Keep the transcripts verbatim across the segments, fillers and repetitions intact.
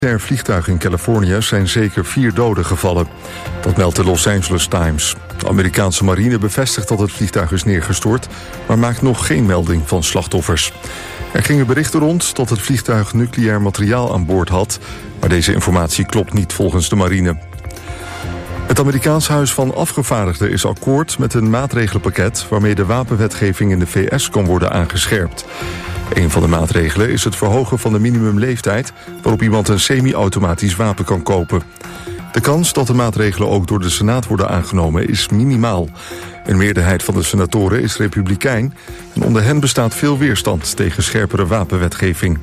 Per vliegtuig in Californië zijn zeker vier doden gevallen. Dat meldt de Los Angeles Times. De Amerikaanse marine bevestigt dat het vliegtuig is neergestort, maar maakt nog geen melding van slachtoffers. Er gingen berichten rond dat het vliegtuig nucleair materiaal aan boord had, maar deze informatie klopt niet volgens de marine. Het Amerikaans Huis van Afgevaardigden is akkoord met een maatregelenpakket waarmee de wapenwetgeving in de V S kan worden aangescherpt. Een van de maatregelen is het verhogen van de minimumleeftijd waarop iemand een semi-automatisch wapen kan kopen. De kans dat de maatregelen ook door de Senaat worden aangenomen is minimaal. Een meerderheid van de senatoren is republikein en onder hen bestaat veel weerstand tegen scherpere wapenwetgeving.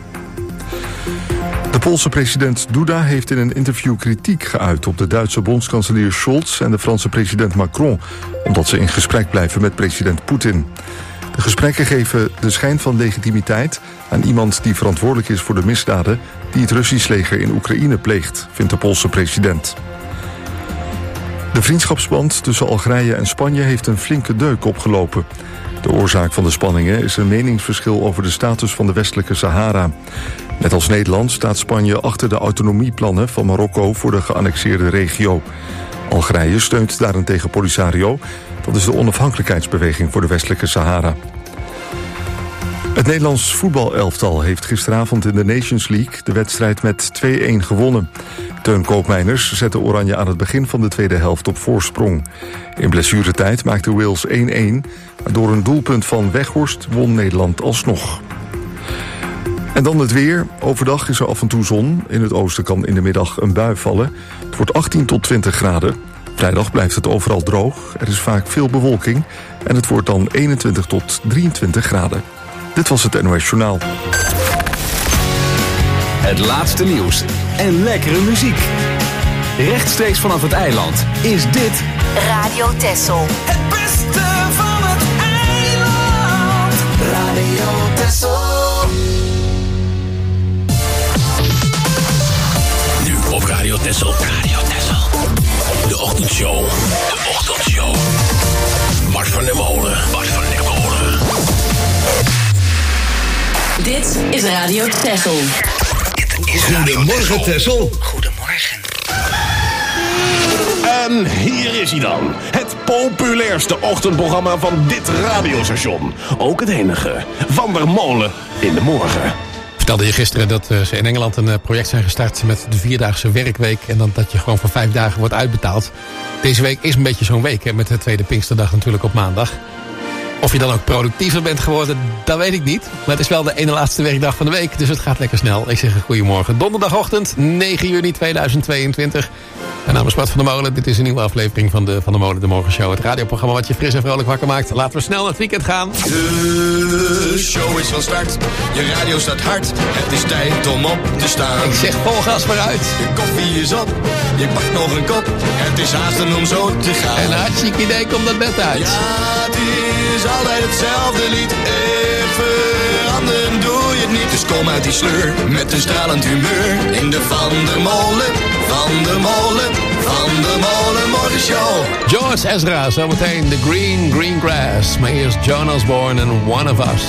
De Poolse president Duda heeft in een interview kritiek geuit op de Duitse bondskanselier Scholz en de Franse president Macron, omdat ze in gesprek blijven met president Poetin. De gesprekken geven de schijn van legitimiteit aan iemand die verantwoordelijk is voor de misdaden die het Russisch leger in Oekraïne pleegt, vindt de Poolse president. De vriendschapsband tussen Algerije en Spanje heeft een flinke deuk opgelopen. De oorzaak van de spanningen is een meningsverschil over de status van de westelijke Sahara. Net als Nederland staat Spanje achter de autonomieplannen van Marokko voor de geannexeerde regio. Algerije steunt daarentegen Polisario. Dat is de onafhankelijkheidsbeweging voor de westelijke Sahara. Het Nederlands voetbalelftal heeft gisteravond in de Nations League de wedstrijd met twee-een gewonnen. Teun Koopmeiners zette Oranje aan het begin van de tweede helft op voorsprong. In blessuretijd maakte Wales één-één, maar door een doelpunt van Weghorst won Nederland alsnog. En dan het weer. Overdag is er af en toe zon. In het oosten kan in de middag een bui vallen. Het wordt achttien tot twintig graden. Vrijdag blijft het overal droog. Er is vaak veel bewolking. En het wordt dan eenentwintig tot drieëntwintig graden. Dit was het N O S Journaal. Het laatste nieuws en lekkere muziek. Rechtstreeks vanaf het eiland is dit Radio Texel. Het beste van het eiland. Radio Texel. Nu op Radio Texel. Radio Texel. De ochtendshow. De ochtendshow. Mart van der Molen. Mart van der Molen. Dit is Radio Texel. Goedemorgen, Texel. Goedemorgen. En hier is hij dan. Het populairste ochtendprogramma van dit radiostation. Ook het enige. Van der Molen in de morgen. Vertelde je gisteren dat uh, ze in Engeland een uh, project zijn gestart met de vierdaagse werkweek. En dan dat je gewoon voor vijf dagen wordt uitbetaald. Deze week is een beetje zo'n week, hè, met de tweede Pinksterdag natuurlijk op maandag. Of je dan ook productiever bent geworden, dat weet ik niet. Maar het is wel de ene laatste werkdag van de week, dus het gaat lekker snel. Ik zeg een goedemorgen. Donderdagochtend, negen juni tweeduizend tweeëntwintig. Mijn naam is Mart van der Molen. Dit is een nieuwe aflevering van de Van der Molen de Morgenshow. Het radioprogramma wat je fris en vrolijk wakker maakt. Laten we snel naar het weekend gaan. De show is van start. Je radio staat hard. Het is tijd om op te staan. Ik zeg vol gas vooruit. Je koffie is op. Je pakt nog een kop. Het is haasten om zo te gaan. En een hartstikke idee komt dat bed uit. Ja, het is altijd hetzelfde lied. Even veranderen doe je het niet. Dus kom uit die sleur met een stralend humeur. In de Van der Molen, Van der Molen, Van der Molen Morgenshow. George Ezra, zometeen The Green Green Grass. Maar eerst John Osborne en One of Us.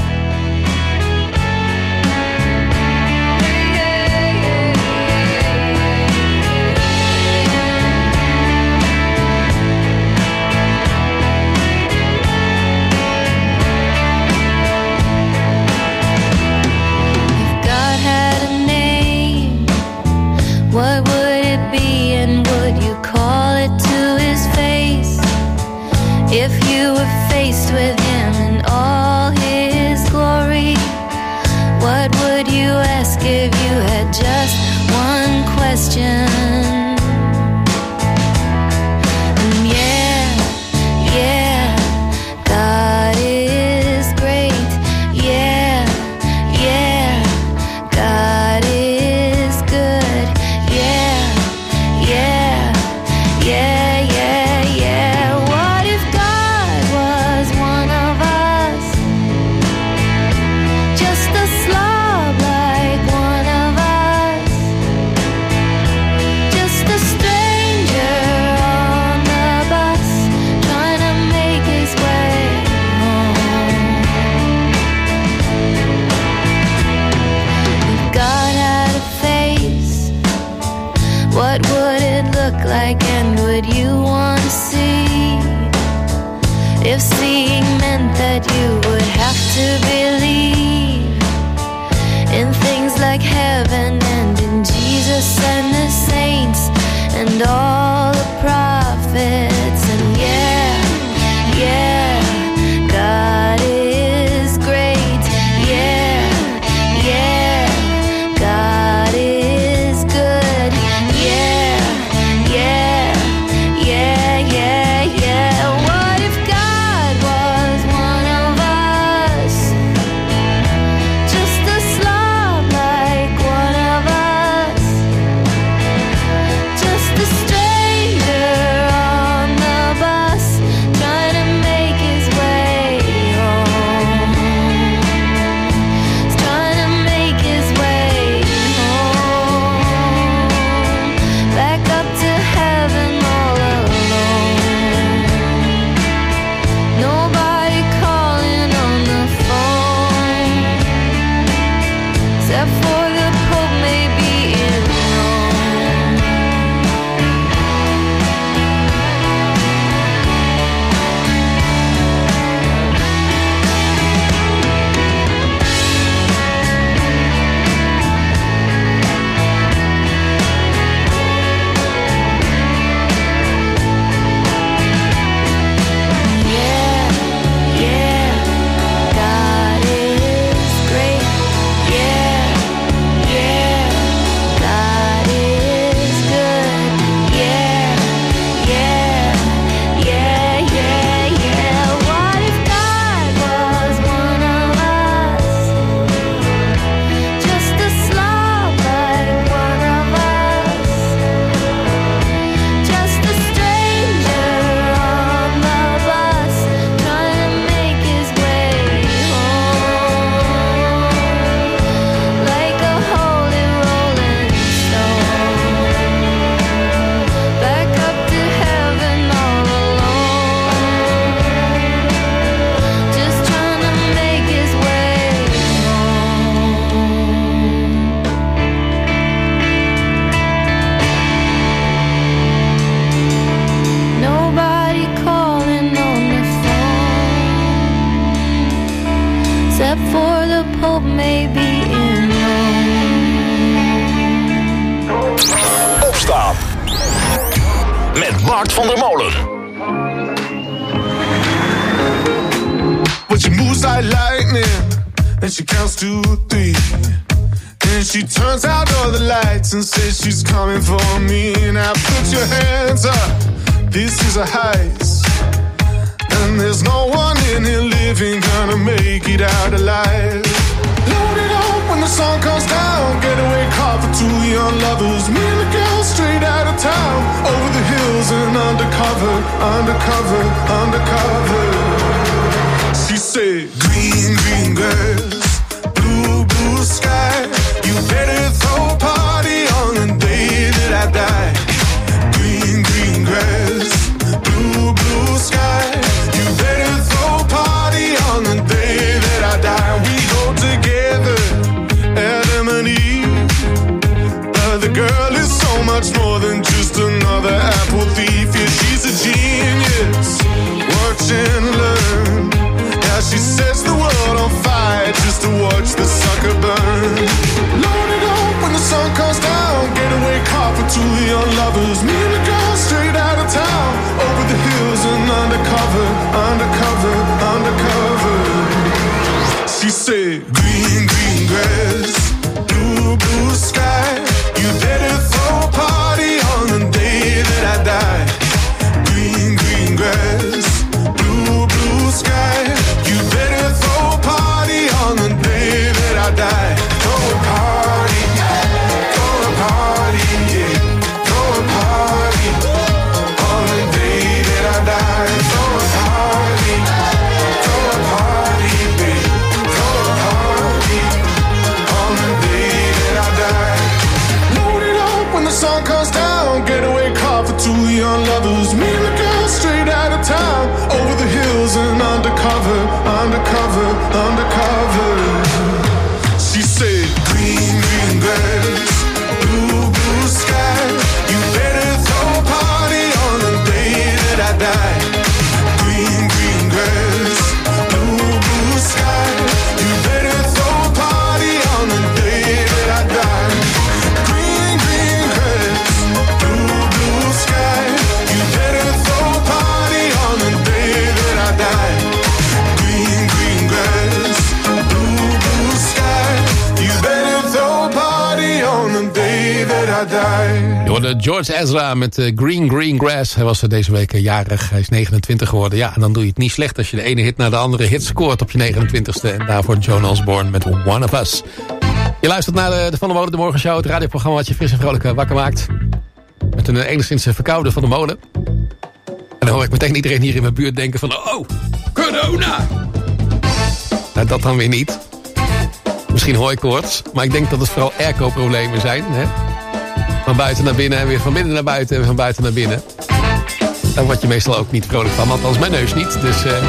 What would it be and would you call it to his face? If you were faced with him in all his glory, what would you ask if you had just one question? And yeah, yeah, God is great. Yeah, yeah, God is good. Yeah, yeah, yeah, yeah, yeah. What if God was one of us? Just a slob like one of us. Just like, and would you want to see? If seeing meant that you would have to believe in things like heaven and in Jesus and the saints and all the prophets. And yeah, yeah, God is great. Yeah, yeah, God is good. Yeah, yeah, yeah, yeah, yeah. What if God was one of us? Just a slob like one of us. Just a stranger on the bus, trying to make his way home. He's trying to make his way home. Back up to heaven all alone. Nobody calling on the phone, except for the Pope maybe in Rome. Yeah, yeah, God is great. Yeah, yeah, God is good. Yeah, yeah, yeah, yeah, yeah. What if God was one of us? Just a slob like one of us. Just a stranger on the bus, trying to make his way home. Like a holy rolling stone. Back up to heaven all alone. Just trying to make his way home. Nobody calling on the phone, except for the Pope maybe in Rome. Opstaan. Met Bart van der Molen. But she moves like lightning, and she counts to three. And she turns out all the lights and says she's coming for me. Now put your hands up, this is a heist. And there's no one in here living gonna make it out alive. Load it up when the sun comes down, getaway car for two young lovers. Me and the girl straight out of town, over the hills and undercover, undercover, undercover. She said, green, green grass, blue, blue sky. You better throw a party on the day that I die. Green, green grass, blue, blue sky. You better throw a party on the day that I die. We go together, Adam and Eve. But the girl is so much more than just another apple thief. Yeah, she's a genius. Watch and learn. Now she sets the world on fire just to watch the sucker burn. Load it up when the sun comes down, getaway car for two young lovers. Me and the girl straight out of town, over the hills and undercover, undercover, undercover. She said, green, green grass, blue, blue sky. You better throw a party on the day that I die. Green, green grass, blue, blue sky. You better throw a party on the day that I die. Throw a party, throw a party, yeah. Throw a party on the day that I die. Throw a party, throw a party, babe. Throw a party on the day that I die. Load it up when the sun comes down, getaway car for two young lovers. Me and the girl straight out of town, over the hills and undercover, undercover, undercover. She said, green, green grass, blue, blue sky. You better throw a party I die. Je hoorde George Ezra met uh, Green Green Grass. Hij was er deze week uh, jarig. Hij is negenentwintig geworden. Ja, en dan doe je het niet slecht als je de ene hit na de andere hit scoort op je negenentwintigste. En daarvoor Joan Osborne met One of Us. Je luistert naar de, de Van der Molen de Morgenshow. Het radioprogramma wat je fris en vrolijk uh, wakker maakt. Met een uh, enigszins uh, verkoude Van der Molen. En dan hoor ik meteen iedereen hier in mijn buurt denken van... Oh, corona! Nou, dat dan weer niet. Misschien hooikoorts. Maar ik denk dat het vooral airco-problemen zijn. Hè? Van buiten naar binnen en weer van binnen naar buiten en van buiten naar binnen. Daar word je meestal ook niet vrolijk van. Althans mijn neus niet. Dus, uh,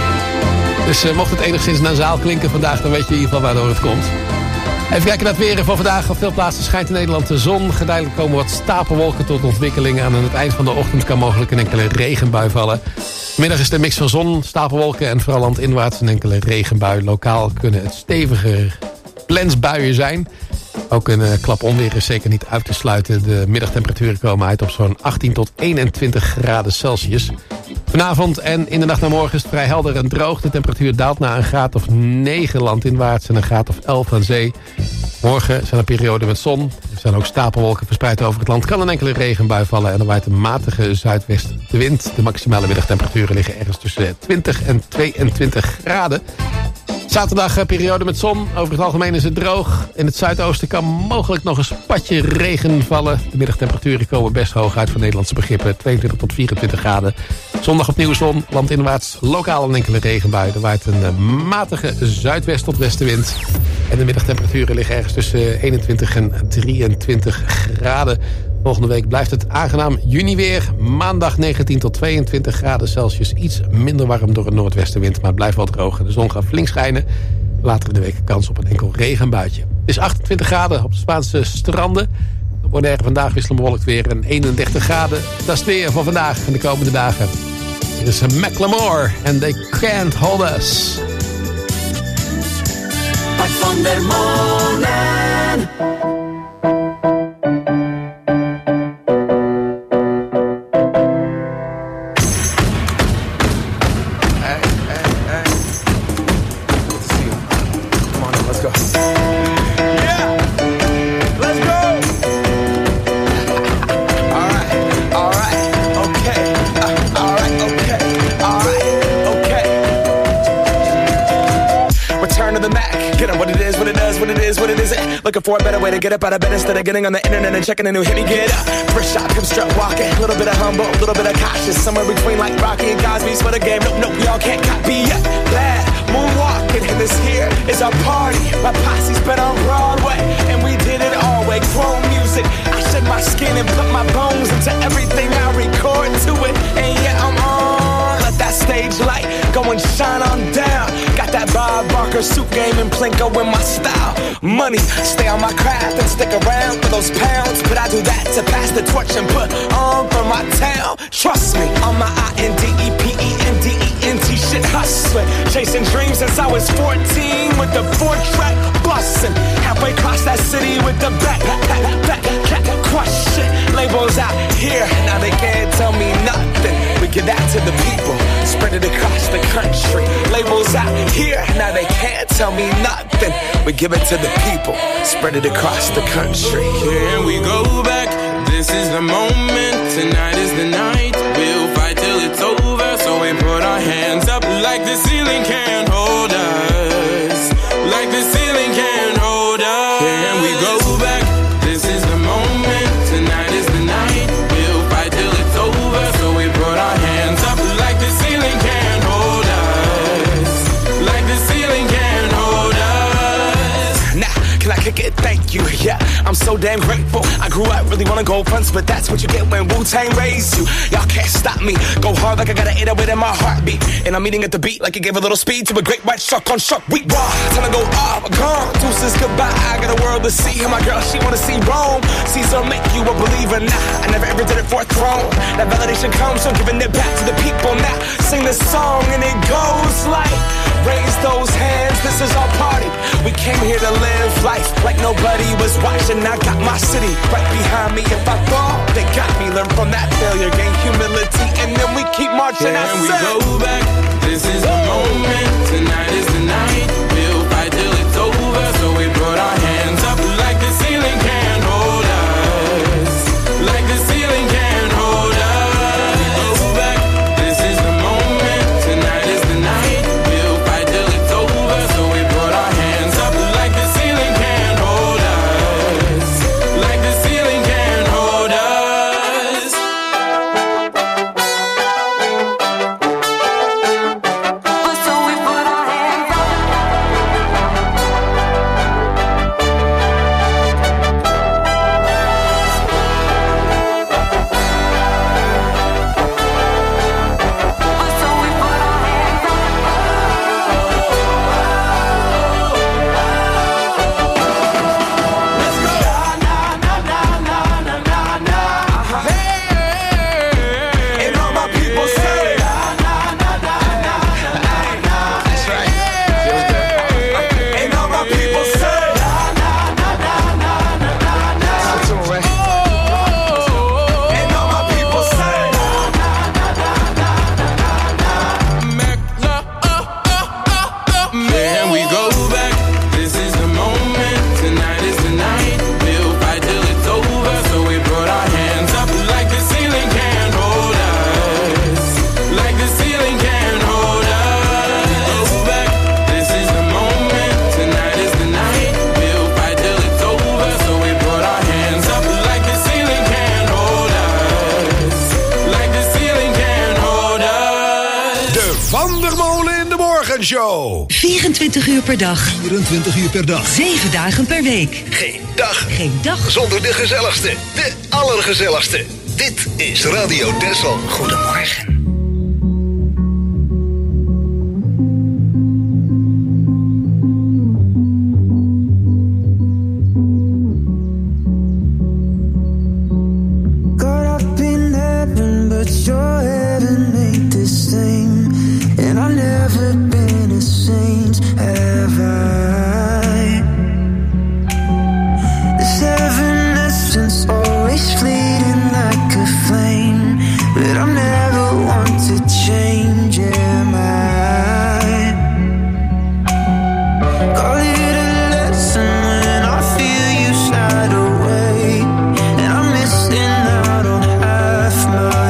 dus uh, mocht het enigszins nasaal klinken vandaag... dan weet je in ieder geval waardoor het komt. Even kijken naar het weer van vandaag. Op veel plaatsen schijnt in Nederland de zon. Geleidelijk komen wat stapelwolken tot ontwikkeling. Aan het eind van de ochtend kan mogelijk een enkele regenbui vallen. Middag is de mix van zon, stapelwolken en vooral landinwaarts een enkele regenbui. Lokaal kunnen het stevige plensbuien zijn. Ook een uh, klap onweer is zeker niet uit te sluiten. De middagtemperaturen komen uit op zo'n achttien tot eenentwintig graden Celsius. Vanavond en in de nacht naar morgen is het vrij helder en droog. De temperatuur daalt naar een graad of negen landinwaarts en een graad of elf aan zee. Morgen zijn er perioden met zon. Er zijn ook stapelwolken verspreid over het land. Kan een enkele regenbui vallen en er waait een matige zuidwestenwind. De maximale middagtemperaturen liggen ergens tussen twintig en tweeëntwintig graden. Zaterdag periode met zon. Over het algemeen is het droog. In het zuidoosten kan mogelijk nog een spatje regen vallen. De middagtemperaturen komen best hoog uit voor Nederlandse begrippen. tweeëntwintig tot vierentwintig graden. Zondag opnieuw zon. Landinwaarts lokaal een enkele regenbui. Er waait een matige zuidwest tot westenwind. En de middagtemperaturen liggen ergens tussen eenentwintig en drieëntwintig graden. Volgende week blijft het aangenaam juni weer. Maandag negentien tot tweeëntwintig graden Celsius. Iets minder warm door een noordwestenwind, maar het blijft wel droog. De zon gaat flink schijnen. Later in de week kans op een enkel regenbuitje. Het is achtentwintig graden op de Spaanse stranden. Op Bonaire vandaag wisselend bewolkt weer en eenendertig graden. Dat is het weer van vandaag en de komende dagen. Dit is Macklemore and They Can't Hold Us. Van der Molen. Looking for a better way to get up out of bed instead of getting on the internet and checking a new hit. Me get up, first shot, come strut walking. A little bit of humble, a little bit of cautious. Somewhere between like Rocky and Cosby's for the game. Nope, nope, y'all can't copy yet. Bad moonwalking, and this here is our party. My posse's been on Broadway, and we did it all way. Grown music, I shed my skin and put my bones into everything I record to it. And yeah, I'm on. Let that stage light go and shine on down. Got that Bob Barker suit game and Plinko in my style. Money, stay on my craft and stick around for those pounds. But I do that to pass the torch and put on for my town. Trust me, on my I N D E P E N D E N T shit hustling. Chasing dreams since I was fourteen with the four track bustin'. Halfway across that city with the back, back, back, back, crush shit. Labels out here, now they can't tell me nothing. We give that to the people, spread it across the country. Labels out here, now they can't tell me nothing. We give it to the people, spread it across the country. Here we go back, this is the moment, tonight is the night. We'll fight till it's over, so we put our hands up like the ceiling can't hold us. Like the ceiling can't hold us. Here we go back, this is the moment, tonight is the night. We'll fight till it's over, so we put our hands up like the ceiling can't hold us. Like the ceiling can't hold us. Nah, can I kick it? Thank you, yeah, I'm so damn grateful. I grew up really wanna go fronts, but that's what you get when Wu-Tang raised you. Y'all can't stop me, go hard like I got an eight oh eight in my heartbeat. And I'm eating at the beat like it gave a little speed to a great white shark on shark week. Raw, time to go off, gone, deuces goodbye. I got a world to see, and my girl, she wanna see Rome. Caesar make you a believer, nah, I never ever did it for a throne. That validation comes from giving it back to the people. Now, sing this song and it goes like, raise those hands, this is our party. We came here to live life like nobody was watching. I got my city right behind me. If I fall, they got me. Learn from that failure, gain humility, and then we keep marching. Can we go back? This is the moment. Tonight is the night. We'll fight till it's over. So we put our hands up like the ceiling can't hold us. Show. vierentwintig uur per dag. vierentwintig uur per dag. zeven dagen per week. Geen dag. Geen dag. Zonder de gezelligste. De allergezelligste. Dit is Radio Texel. Goedemorgen. Your heaven ain't the same, and I've never been a saint, have I? This heaven essence always fleeting like a flame, but I'm never one to change, am I? Call it a lesson when I feel you slide away, and I'm missing out on half my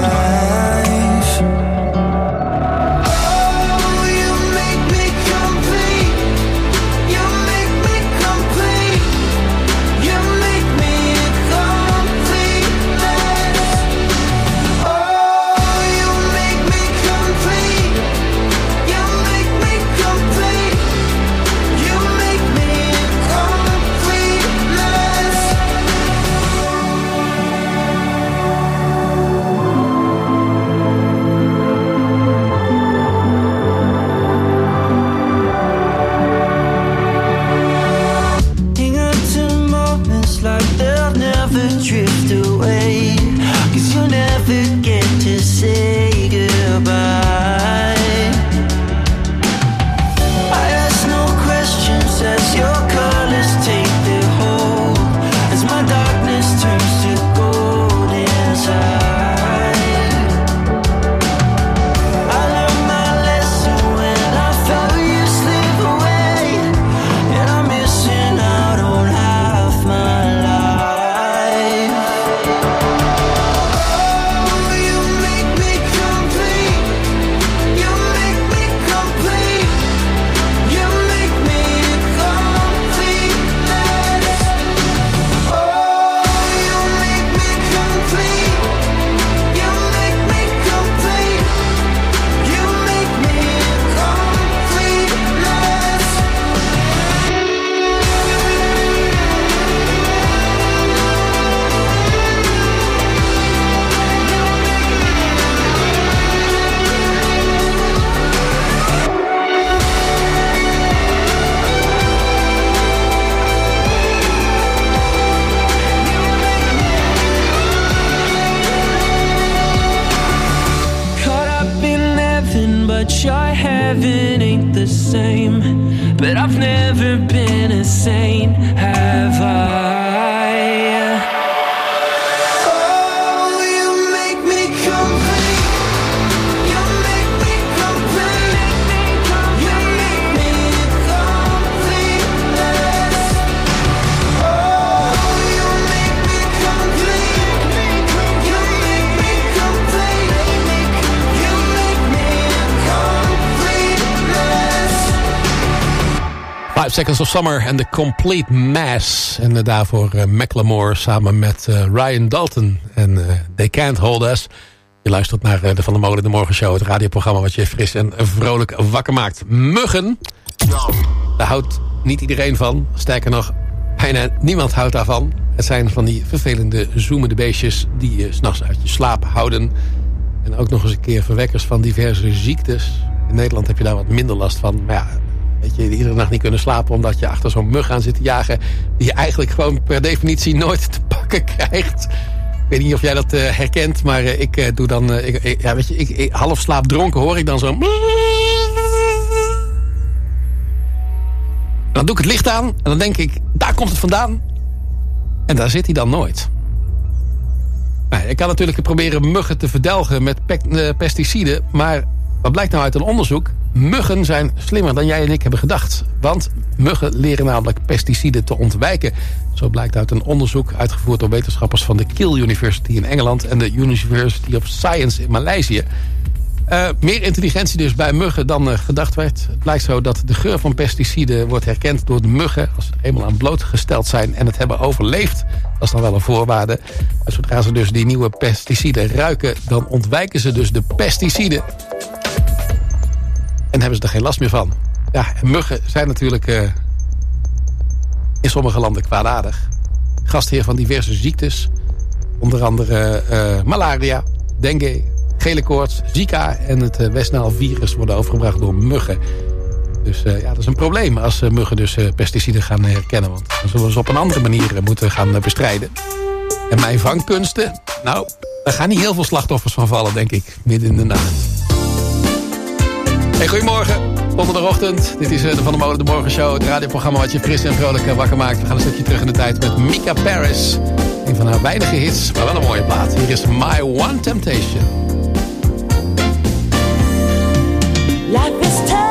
Seconds of Summer en The Complete Mass. En uh, daarvoor uh, Macklemore samen met uh, Ryan Dalton. En uh, They Can't Hold Us. Je luistert naar uh, de Van der Molen de Morgenshow. Het radioprogramma wat je fris en vrolijk wakker maakt. Muggen. Daar houdt niet iedereen van. Sterker nog, bijna niemand houdt daarvan. Het zijn van die vervelende zoemende beestjes die je 's nachts uit je slaap houden. En ook nog eens een keer verwekkers van diverse ziektes. In Nederland heb je daar wat minder last van. Maar ja, weet je, iedere nacht niet kunnen slapen omdat je achter zo'n mug aan zit te jagen die je eigenlijk gewoon per definitie nooit te pakken krijgt. Ik weet niet of jij dat uh, herkent, maar uh, ik uh, doe dan... Uh, ik, ik, ja, weet je, ik, ik, half slaapdronken hoor ik dan zo... Dan doe ik het licht aan en dan denk ik, daar komt het vandaan. En daar zit hij dan nooit. Nou, ik kan natuurlijk proberen muggen te verdelgen met pe- uh, pesticiden, maar wat blijkt nou uit een onderzoek? Muggen zijn slimmer dan jij en ik hebben gedacht. Want muggen leren namelijk pesticiden te ontwijken. Zo blijkt uit een onderzoek uitgevoerd door wetenschappers van de Keele University in Engeland en de University of Science in Maleisië. Uh, meer intelligentie dus bij muggen dan uh, gedacht werd. Het blijkt zo dat de geur van pesticiden wordt herkend door de muggen als ze er eenmaal aan blootgesteld zijn en het hebben overleefd. Dat is dan wel een voorwaarde. Maar zodra ze dus die nieuwe pesticiden ruiken, dan ontwijken ze dus de pesticiden. En En hebben ze er geen last meer van. Ja, en muggen zijn natuurlijk uh, in sommige landen kwaadaardig. Gastheer van diverse ziektes. Onder andere uh, malaria, dengue, gele koorts, Zika en het uh, West-Nile-virus worden overgebracht door muggen. Dus uh, ja, dat is een probleem als uh, muggen dus uh, pesticiden gaan herkennen. Want dan zullen we ze op een andere manier uh, moeten gaan uh, bestrijden. En mijn vangkunsten, nou, daar gaan niet heel veel slachtoffers van vallen, denk ik, midden in de nacht. Hey, goedemorgen, donderdagochtend. Dit is uh, de Van der Molen de Morgenshow, het radioprogramma wat je fris en vrolijk uh, wakker maakt. We gaan een stukje terug in de tijd met Mika Paris. Een van haar weinige hits, maar wel een mooie plaat. Hier is My One Temptation. Life is tough.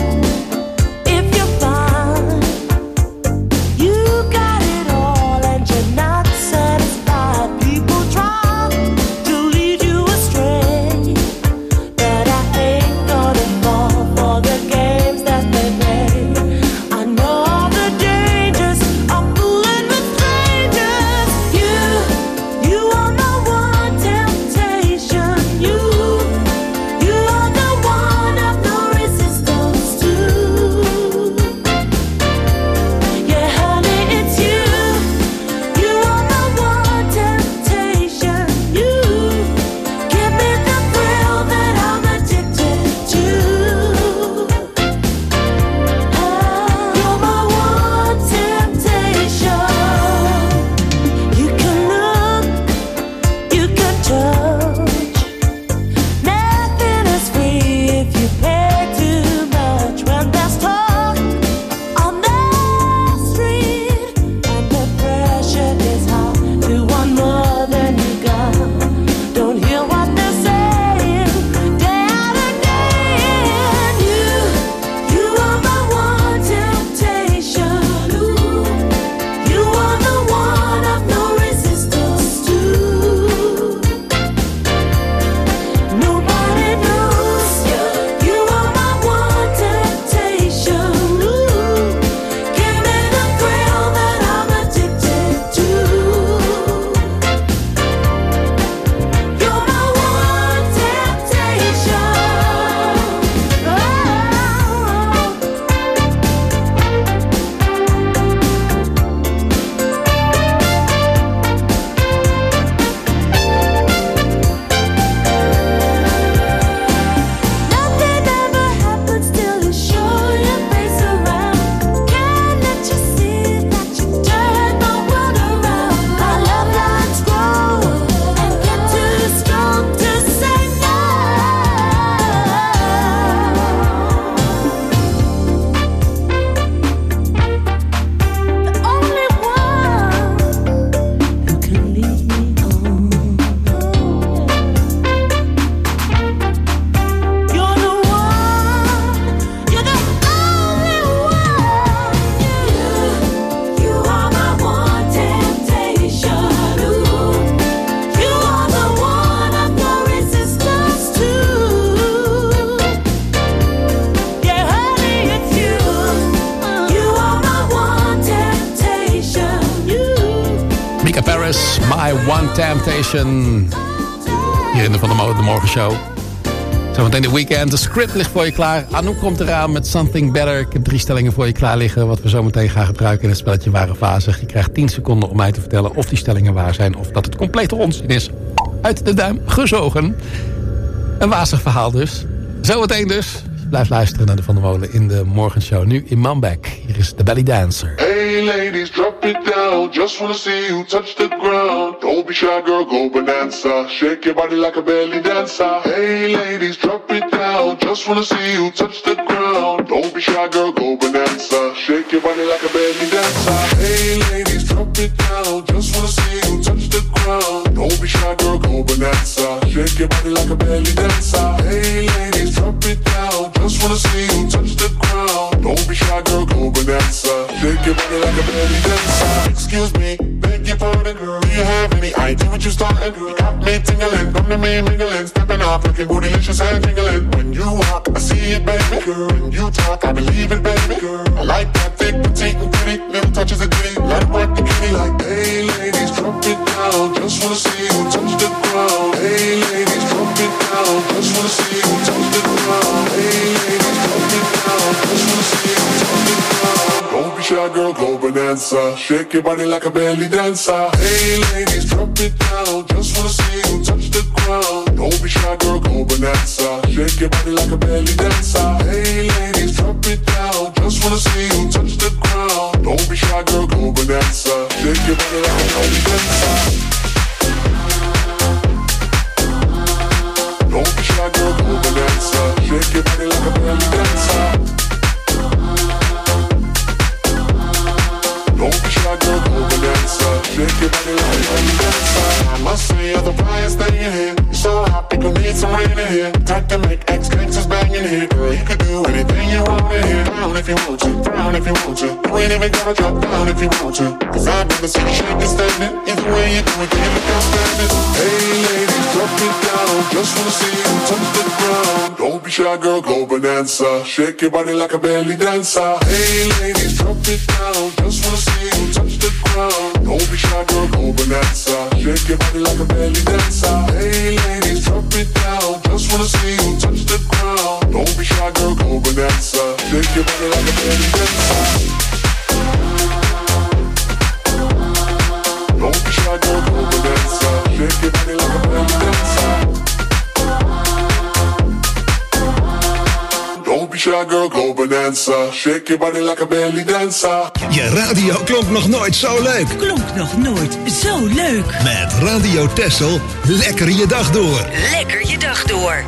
Temptation. Hier in de Van der Molen de Morgenshow. Zometeen de weekend. De script ligt voor je klaar. Anouk komt eraan met Something Better. Ik heb drie stellingen voor je klaar liggen. Wat we zometeen gaan gebruiken in het spelletje Ware Vazig. Je krijgt tien seconden om mij te vertellen of die stellingen waar zijn. Of dat het complete onzin is. Uit de duim gezogen. Een wazig verhaal dus. Zometeen dus. Blijf luisteren naar de Van der Molen in de Morgenshow. Nu in Manbeck. Hier is de Belly Dancer. Hey ladies, drop it down. Just wanna see you touch the ground. Don't be shy, girl, go bonanza. Shake your body like a belly dancer. Hey ladies, drop it down. Just wanna see you touch the ground. Don't be shy, girl, go bonanza. Shake your body like a belly dancer. Hey ladies, drop it down. Just wanna see you touch the ground. Don't be shy, girl, go bonanza. Shake your body like a belly dancer. Hey ladies, drop it down. Just wanna see you touch the ground. Don't be shy, girl, go bonanza. Shake your body like a belly dancer. Excuse me, beg your pardon, girl. Do you have any idea what you starting, girl? You got me tingling, come to me mingling, stepping off, looking bootylicious and tingling. When you walk, I see it, baby, girl. When you talk, I believe it, baby, girl. I like that thick, petite, and pretty. Little touches of ditty, let it work the kitty. Like, hey, ladies, drop it down. Just wanna see you touch the ground. Hey, ladies, drop it down. Just wanna see you touch the ground. Hey, ladies, drop it down. shy girl, go bonanza. Shake your body like a belly dancer. Hey ladies, drop it down. Just wanna see you touch the ground. Don't be shy girl, go bonanza. Shake your body like a belly dancer. Hey ladies, drop it down. Just wanna see you touch the ground. Don't be shy girl, go bonanza. Shake your body like a belly dancer. Don't be shy girl, go bonanza. Shake your body like a belly dancer. Don't be shy girl, go bonanza. Shake your body like a belly dancer. I must say you're the brightest thing in here. You're so hot, people need some rain in here. Time to make ex-gangsters bang in here. Girl, you could do anything you want in here. Down if you want to, down if you want to. You ain't even gotta drop down if you want to. Cause I've never seen you shake and standing. Either way you do it, you look outstanding. Hey ladies, drop it down. Just wanna see you touch the ground. Don't be shy girl, go bonanza. Shake your body like a belly dancer. Hey ladies, drop it down. Just wanna see you touch the ground. Don't be shy girl, go bonanza. Shake your body like a belly dancer. Hey ladies, drop it down. Just wanna see you touch the ground. Don't be shy girl, go bonanza. Shake your body like a belly dancer. Don't be shy girl, go bonanza. Shake your body like a belly dancer. Don't be shy girl, go bonanza. Shake your body like a belly dancer. Je radio klonk nog nooit zo leuk. Klonk nog nooit zo leuk. Met Radio Texel, lekker je dag door. Lekker je dag door.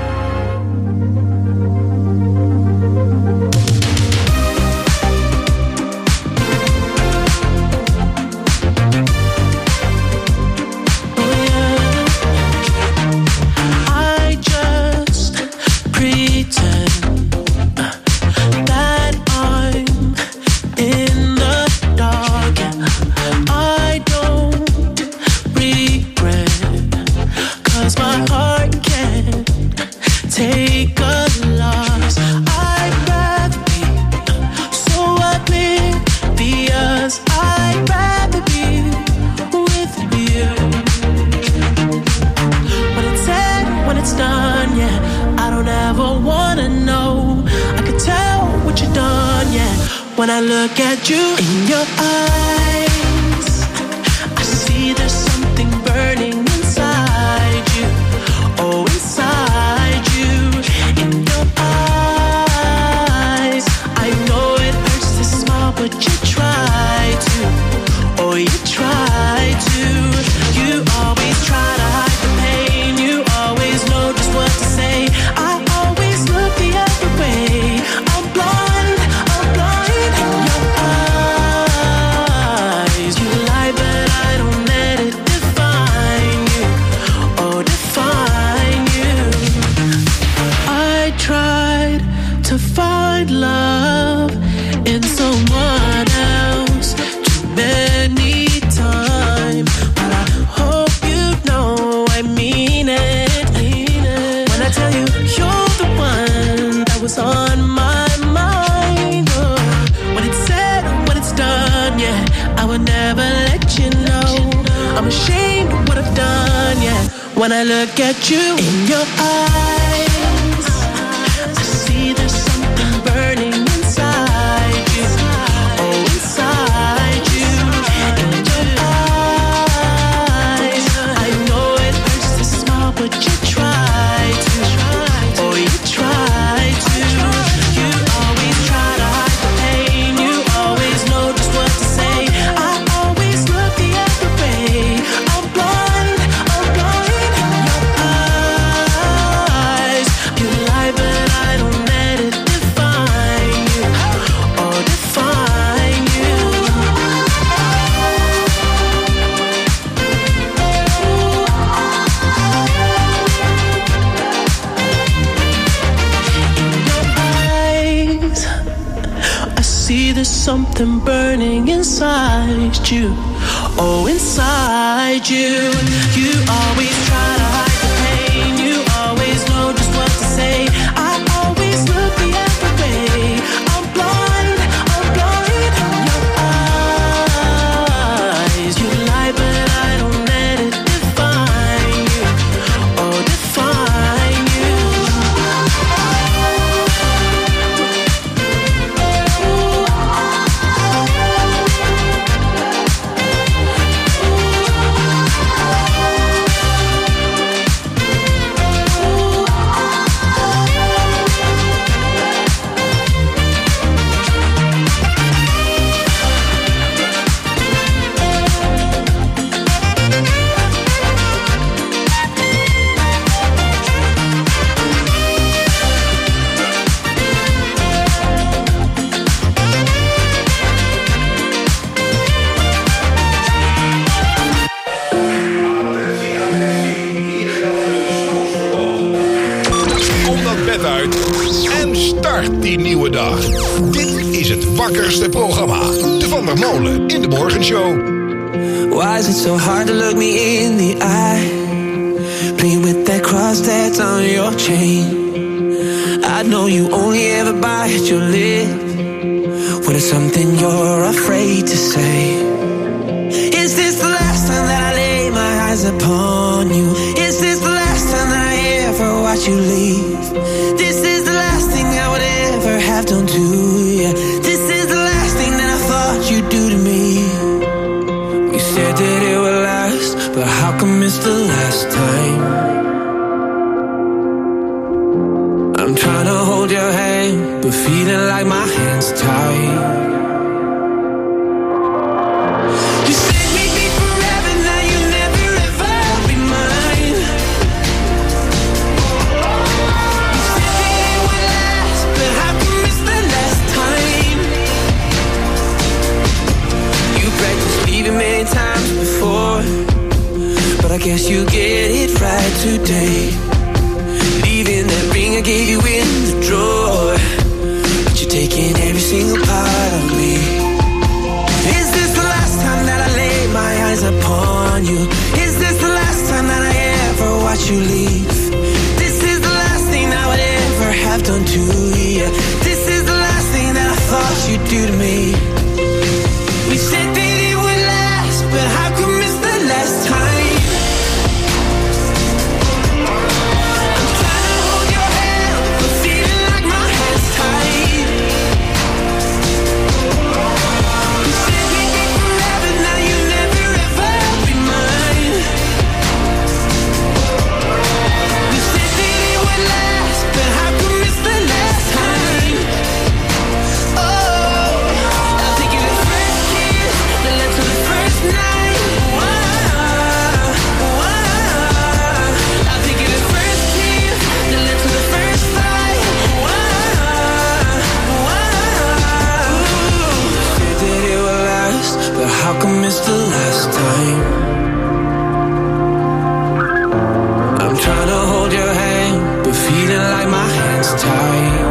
When I look at you in your eyes, I see there's something burning inside you. Oh, inside you, in your eyes. I know it hurts to smile, but you try to. Oh, you try to. You always try to hide the pain. You always know just what to say. I always look the other way. I'm blind. To find love in someone else too many times, but I hope you know I mean it. When I tell you you're the one that was on my mind, oh, when it's said and when it's done, yeah, I would never let you know. I'm ashamed of what I've done, yeah. When I look at you in your eyes, there's something burning inside you. Oh, inside you. In your eyes, I know it hurts to smile, but you try to. Oh, you try to. You always try to hide the pain. You always know just what to say. I always look the other way. I'm blind, I'm blind. In your eyes, you lie, but I don't. There's something burning inside you. Oh, inside you. You always try to hide the pain. You always know just what to say. I always look the other way. I'm blind, I'm blind. In your eyes, you lie, but I don't let it define you. Oh, define you. start die nieuwe dag. Dit is het wakkerste programma. De Van der Molen in de Morgenshow. Why is it so hard to look me in the eye? Playing with that cross that's on your chain. I know you only ever bite your lip when it's something you're afraid to say. Is this the last time that I lay my eyes upon you? Is this the last time that I ever watch you leave? This is the last thing I would ever have done to you. This is the last thing that I thought you'd do to me. You said that it would last, but how come it's the last time? I'm trying to hold your hand, but feeling like my hand's tied. You said we'd be forever, now you'll never ever be mine. You said that it would last, but how come it's the last time? You practiced leaving many times before, but I guess you get it right today. Leaving that ring I gave you in the drawer, but you're taking every single part of me. Is this the last time that I lay my eyes upon you? Is this the last time that I ever watch you leave? This is the last thing I would ever have done to you. This is the last thing that I thought you'd do to me. We said that it would last, but how come it's the last time? How come it's the last time? I'm trying to hold your hand, but feeling like my hand's tied.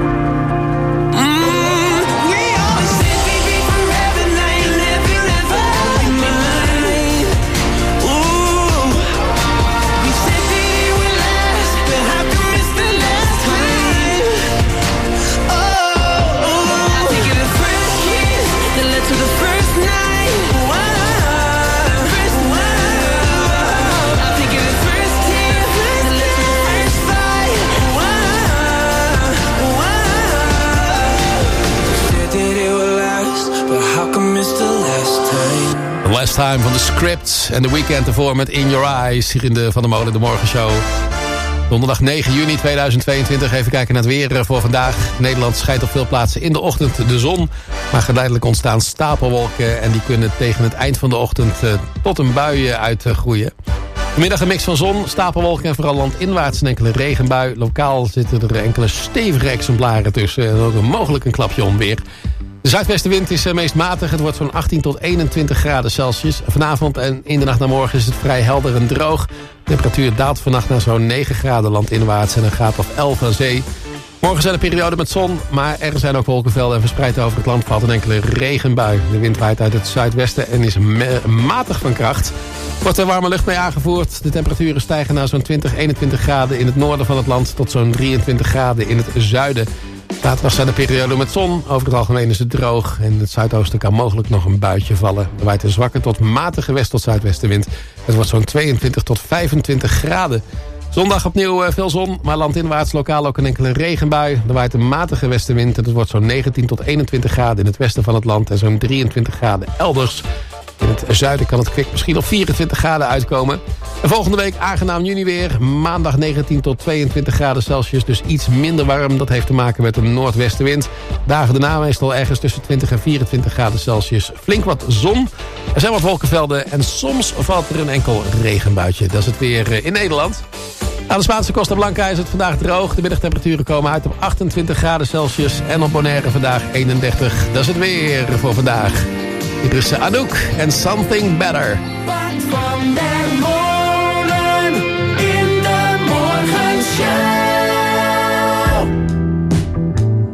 Mm, we always said we'd be forever, now you'll never ever be mine. Ooh, we said that it would last, but how come it's the last time? Oh, oh, I think of the first kiss that led to the first night. Last Time van The Script en The Weeknd ervoor met In Your Eyes hier in de Van der Molen de Morgenshow. Donderdag negen juni tweeduizend tweeëntwintig. Even kijken naar het weer voor vandaag. Nederland schijnt op veel plaatsen in de ochtend de zon. Maar geleidelijk ontstaan stapelwolken en die kunnen tegen het eind van de ochtend tot een bui uitgroeien. Vanmiddag een mix van zon, stapelwolken en vooral landinwaarts een enkele regenbui. Lokaal zitten er enkele stevige exemplaren tussen en ook mogelijk een klapje onweer. De zuidwestenwind is meest matig. Het wordt zo'n achttien tot eenentwintig graden Celsius. Vanavond en in de nacht naar morgen is het vrij helder en droog. De temperatuur daalt vannacht naar zo'n negen graden landinwaarts en een graad of elf aan zee. Morgen zijn er perioden met zon, maar er zijn ook wolkenvelden en verspreid over het land valt een enkele regenbui. De wind waait uit het zuidwesten en is matig van kracht. Er wordt er warme lucht mee aangevoerd. De temperaturen stijgen naar zo'n twintig, eenentwintig graden in het noorden van het land tot zo'n drieëntwintig graden in het zuiden. Zaterdag zijn er perioden met zon. Over het algemeen is het droog. En in het zuidoosten kan mogelijk nog een buitje vallen. Er waait een zwakke tot matige west- tot zuidwestenwind. Het wordt zo'n tweeëntwintig tot vijfentwintig graden. Zondag opnieuw veel zon, maar landinwaarts lokaal ook een enkele regenbui. Er waait een matige westenwind en het wordt zo'n negentien tot eenentwintig graden in het westen van het land. En zo'n drieëntwintig graden elders. In het zuiden kan het kwik misschien op vierentwintig graden uitkomen. En volgende week aangenaam juni weer. Maandag negentien tot tweeëntwintig graden Celsius. Dus iets minder warm. Dat heeft te maken met een noordwestenwind. Dagen daarna meestal ergens tussen twintig en vierentwintig graden Celsius. Flink wat zon. Er zijn wat wolkenvelden. En soms valt er een enkel regenbuitje. Dat is het weer in Nederland. Aan de Spaanse Costa Blanca is het vandaag droog. De middagtemperaturen komen uit op achtentwintig graden Celsius. En op Bonaire vandaag eenendertig. Dat is het weer voor vandaag. Dit is Anouk en Something Better. Van der Molen in de Morgenshow.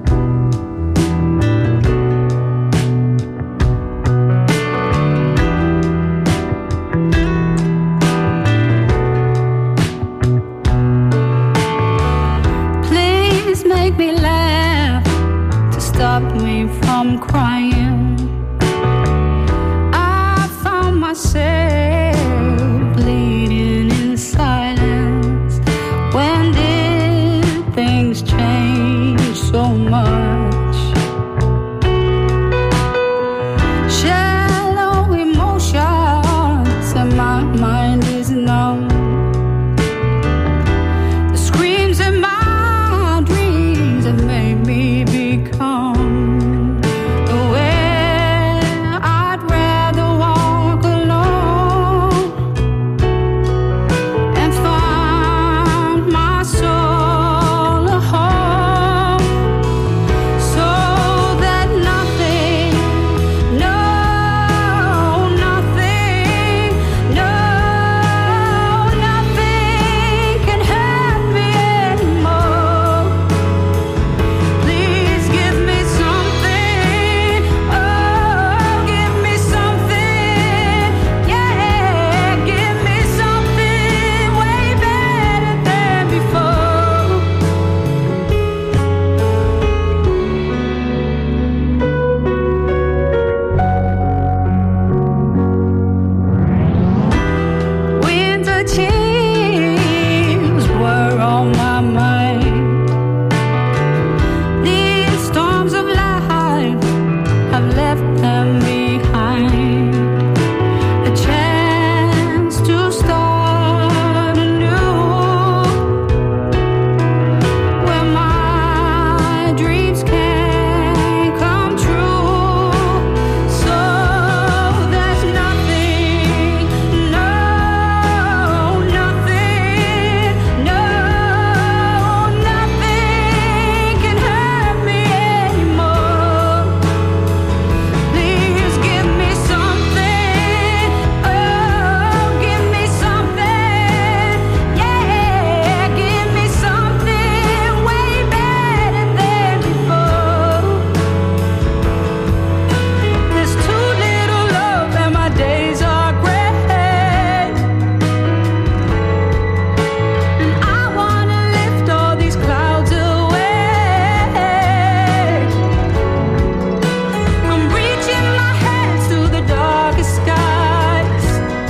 mind is numb. The screams in my dreams have made me become aware. I'd rather walk alone and find my soul a home, so that nothing, no, nothing, no, nothing can hurt me anymore. Please give me something, oh, give me something, yeah, give me something way better than before. Winter chills were on my mind. These storms of life have left them behind. A chance to start anew, where my dreams can come true. So there's nothing, no, nothing, no, nothing can hurt me anymore. Please give me something, oh, give me something, yeah, give me something way better than before. There's too little love and my days are gray, and I wanna lift all these clouds away. I'm reaching my hands to the darkest skies,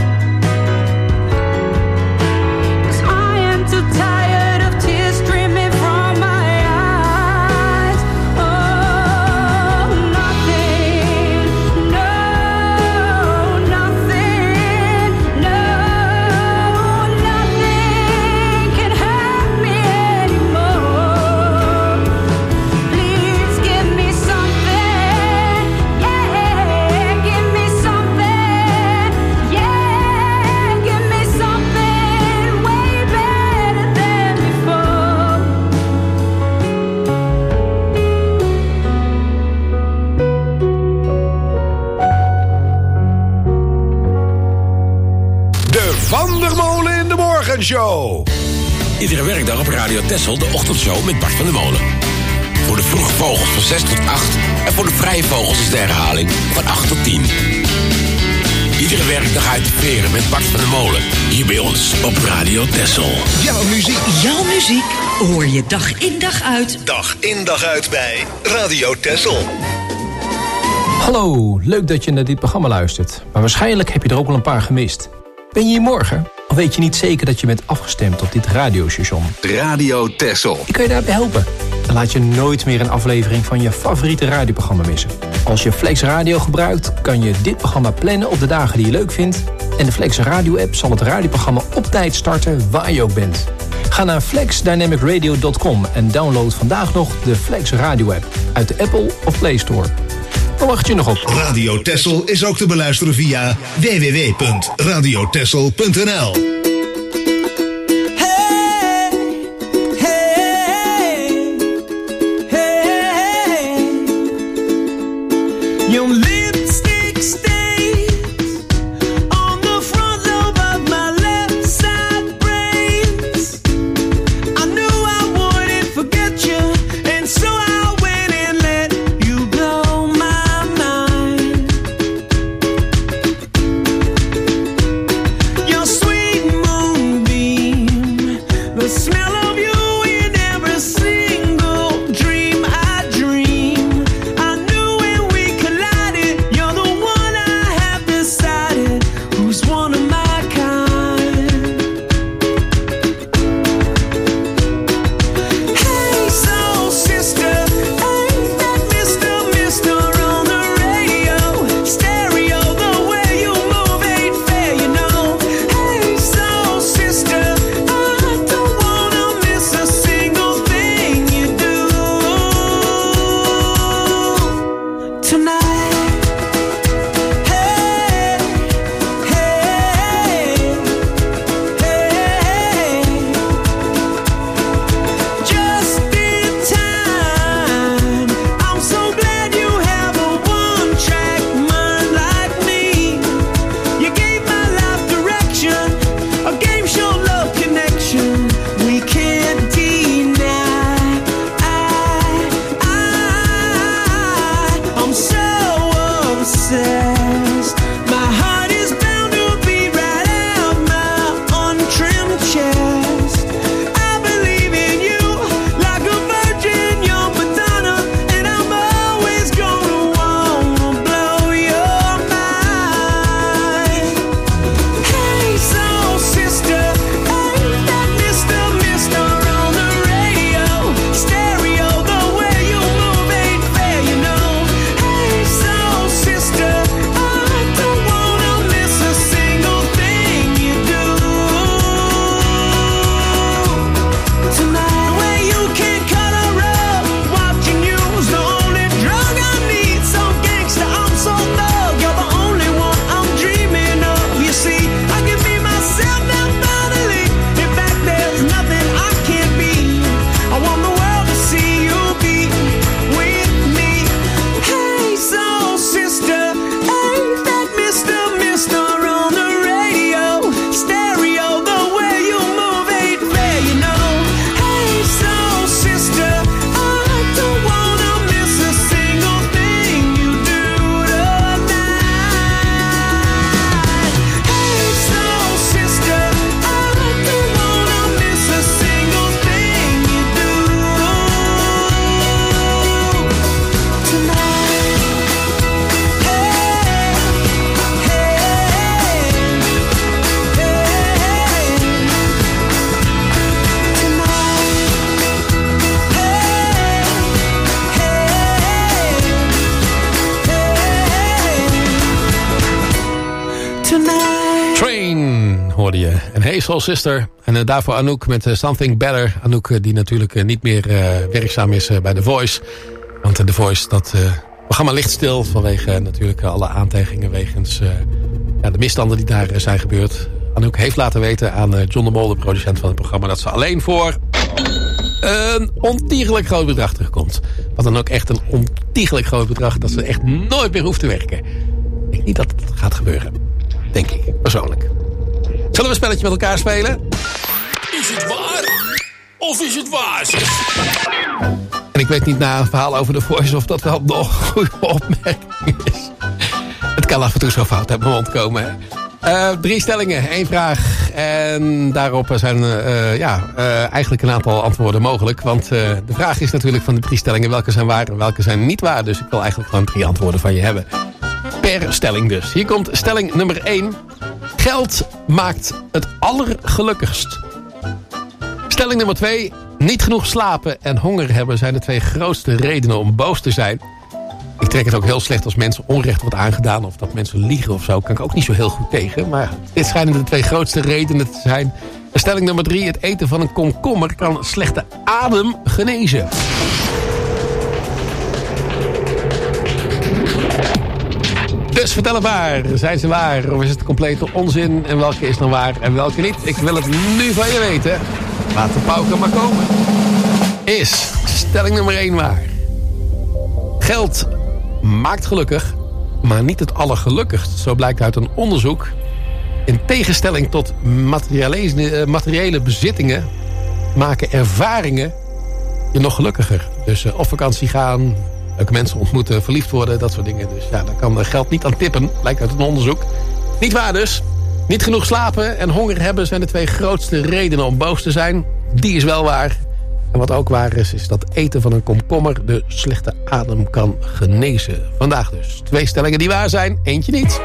'cause I am too tired of tears streaming from my eyes. Oh, nothing, no, nothing, no, nothing can hurt me anymore. Please give me something, yeah, give me something, yeah, give me something way better than before. De Van der Molen in de Morgenshow. Iedere werkdag op Radio Texel de ochtendshow met Bart van der Molen. Voor de vroege vogels van zes tot acht en voor de vrije vogels is de herhaling van acht tot tien. Iedere werkdag uit de veren met Bart van der Molen. Hier bij ons op Radio Texel. Jouw muziek. Jouw muziek hoor je dag in dag uit. Dag in dag uit bij Radio Texel. Hallo, leuk dat je naar dit programma luistert. Maar waarschijnlijk heb je er ook al een paar gemist. Ben je hier morgen? Of weet je niet zeker dat je bent afgestemd op dit radiostation? Radio Texel. Ik kan je daarbij helpen. Dan laat je nooit meer een aflevering van je favoriete radioprogramma missen. Als je Flex Radio gebruikt, kan je dit programma plannen op de dagen die je leuk vindt. En de Flex Radio app zal het radioprogramma op tijd starten waar je ook bent. Ga naar flex dynamic radio dot com en download vandaag nog de Flex Radio app uit de Apple of Play Store. Waar wacht je nog op? Radio Texel is ook te beluisteren via w w w punt radio texel punt n l. Your lipstick stains on the front lobe of my left side brains. I knew I wouldn't forget you, and so I went and let you blow my mind. Your sweet moonbeam, the smell of you in every single dream I dream. I knew when we collided Hey Soul Sister. En uh, daarvoor Anouk met uh, Something Better. Anouk uh, die natuurlijk uh, niet meer uh, werkzaam is uh, bij The Voice. Want uh, The Voice, dat uh, programma ligt stil. Vanwege uh, natuurlijk uh, alle aantijgingen. Wegens uh, ja, de misstanden die daar uh, zijn gebeurd. Anouk heeft laten weten aan uh, John de Mol, de producent van het programma, dat ze alleen voor een ontiegelijk groot bedrag terugkomt. Wat dan ook echt een ontiegelijk groot bedrag. Dat ze echt nooit meer hoeft te werken. Ik denk niet dat het gaat gebeuren. Denk ik, persoonlijk. Zullen we een spelletje met elkaar spelen? Is het waar? Of is het waar, zeg? En ik weet niet na een verhaal over The Voice of dat wel nog een goede opmerking is. Het kan af en toe zo fout uit mijn mond komen. Hè? Uh, drie stellingen, één vraag. En daarop zijn uh, ja, uh, eigenlijk een aantal antwoorden mogelijk. Want uh, de vraag is natuurlijk van de drie stellingen: welke zijn waar en welke zijn niet waar. Dus ik wil eigenlijk gewoon drie antwoorden van je hebben. Per stelling dus. Hier komt stelling nummer één. Geld maakt het allergelukkigst. Stelling nummer twee. Niet genoeg slapen en honger hebben zijn de twee grootste redenen om boos te zijn. Ik trek het ook heel slecht als mensen onrecht wordt aangedaan of dat mensen liegen of zo. Kan ik ook niet zo heel goed tegen. Maar dit schijnen de twee grootste redenen te zijn. En stelling nummer drie. Het eten van een komkommer kan slechte adem genezen. Dus vertel het waar. Zijn ze waar? Of is het complete onzin? En welke is dan waar en welke niet? Ik wil het nu van je weten. Laat de pauken maar komen. Is stelling nummer één waar. Geld maakt gelukkig, maar niet het allergelukkigst. Zo blijkt uit een onderzoek. In tegenstelling tot materiële, materiële bezittingen maken ervaringen je nog gelukkiger. Dus uh, op vakantie gaan, leuke mensen ontmoeten, verliefd worden, dat soort dingen. Dus ja, daar kan geld niet aan tippen, blijkt uit een onderzoek. Niet waar dus. Niet genoeg slapen en honger hebben zijn de twee grootste redenen om boos te zijn. Die is wel waar. En wat ook waar is, is dat eten van een komkommer de slechte adem kan genezen. Vandaag dus twee stellingen die waar zijn, eentje niet.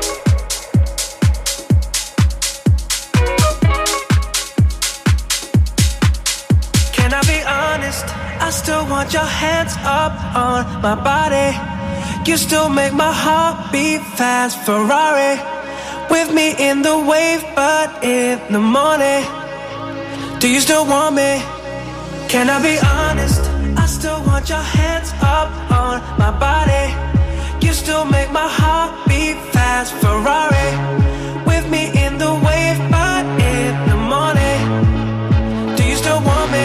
Can I be honest? I still want your hands up on my body. You still make my heart beat fast, Ferrari. With me in the wave, but in the morning. Do you still want me? Can I be honest? I still want your hands up on my body. You still make my heart beat fast, Ferrari. With me in the wave, but in the morning. Do you still want me?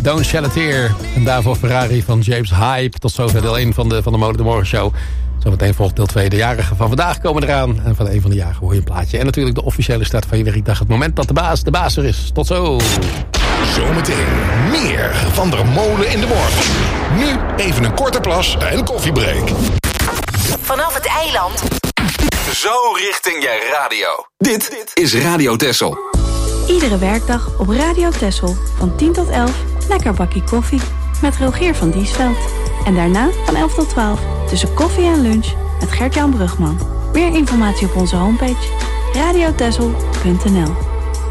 Don't Shed a Tear. En daarvoor Ferrari van James Hype. Tot zover deel één van de, van de Molen de Morgen Show. Zometeen volgt deel twee. De jarigen van vandaag komen eraan. En van een van de jarigen hoor je een plaatje. En natuurlijk de officiële start van je werkdag. Het moment dat de baas de baas er is. Tot zo. Zometeen meer van der Molen in de Morgen. Nu even een korte plas en koffiebreak. Vanaf het eiland. Zo richting je radio. Dit is Radio Texel. Iedere werkdag op Radio Texel van tien tot elf lekker bakkie koffie met Rogier van Diesveld. En daarna van elf tot twaalf tussen koffie en lunch met Gert-Jan Brugman. Meer informatie op onze homepage radio texel punt n l.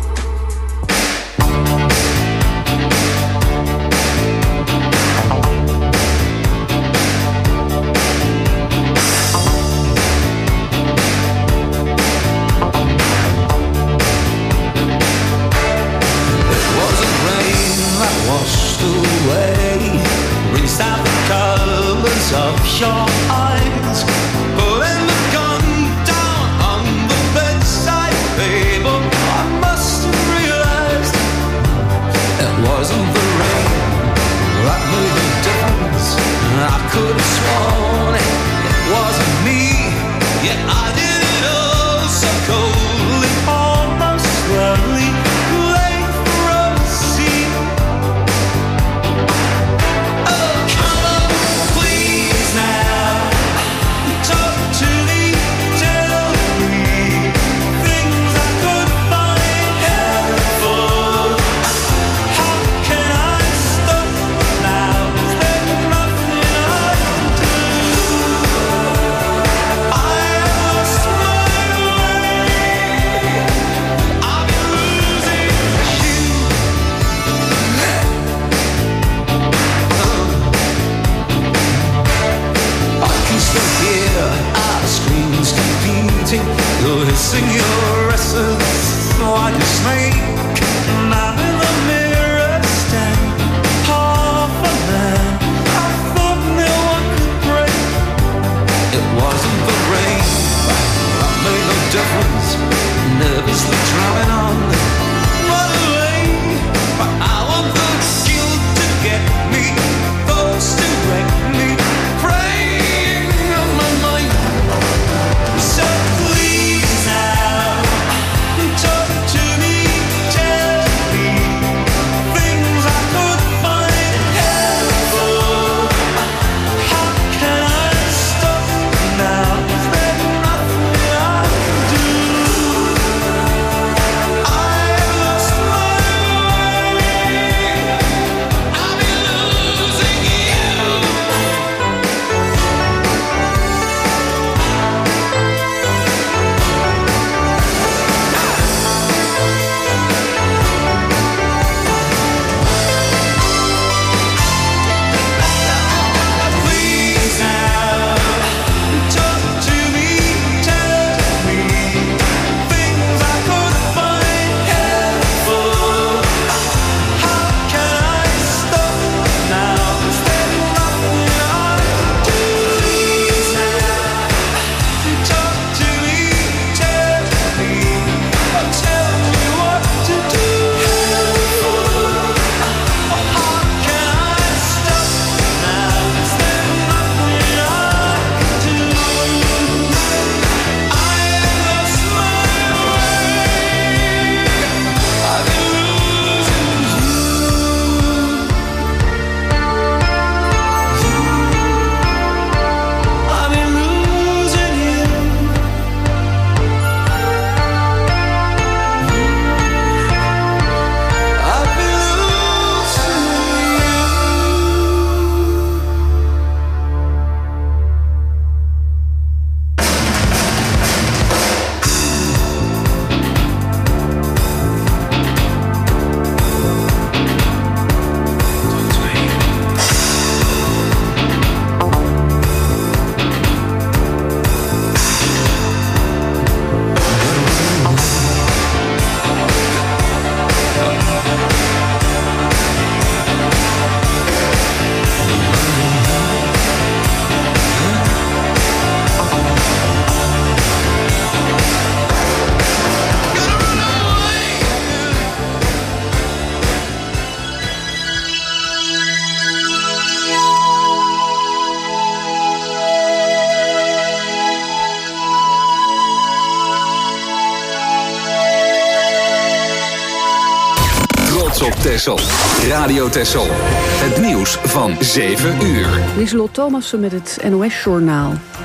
Of your eyes, pulling the gun down on the bedside table. I must have realized it wasn't the rain that made the difference. I could have sworn it, it wasn't me, yet I did it all so coldly, almost slowly, late for a scene. Oh, come on, please now, talk to me, tell me things I could find helpful. How can I stop now? Is there nothing I can do? I lost my way. I've been losing you. I can still hear our screams competing. You're hissing your essence like a snake. And I'm in the mirror stand, half a man. I thought no one could break. It wasn't the rain that made no difference. Nervously drumming on run away. But I want the guilt to get me, thoughts to break me, praying on my mind. So please now, talk to me, tell me things I could find helpful. How can I stop now? Is there nothing I can do? I op Texel. Radio Texel. Het nieuws van zeven uur. Lieselot Thomassen met het N O S-journaal.